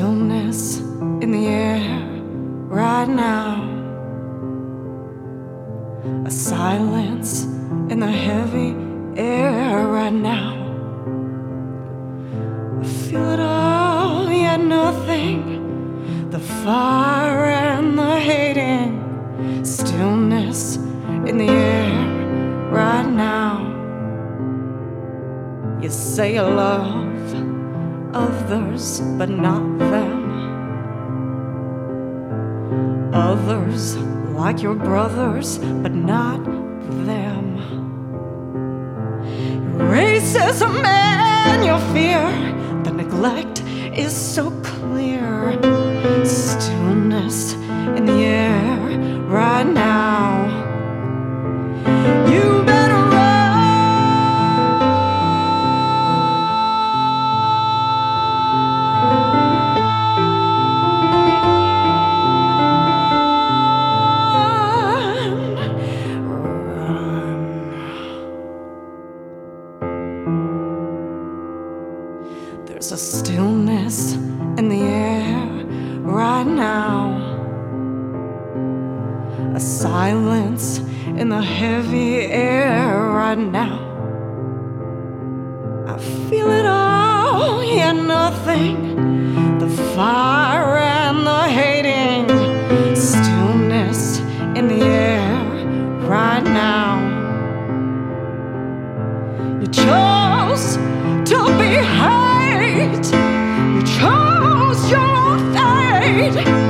stillness in the air right now, a silence in the heavy air right now. I feel it all, yet nothing, the fire and the hating. Stillness in the air right now. You say you love others, but not them. Others like your brothers, but not them. Racism and your fear, the neglect is so clear. Stillness in the air right now. You better There's a stillness in the air right now, a silence in the heavy air right now. I feel it all, yet nothing, the fire and the hating. Stillness in the air right now. You chose to be hate. You chose your own fate.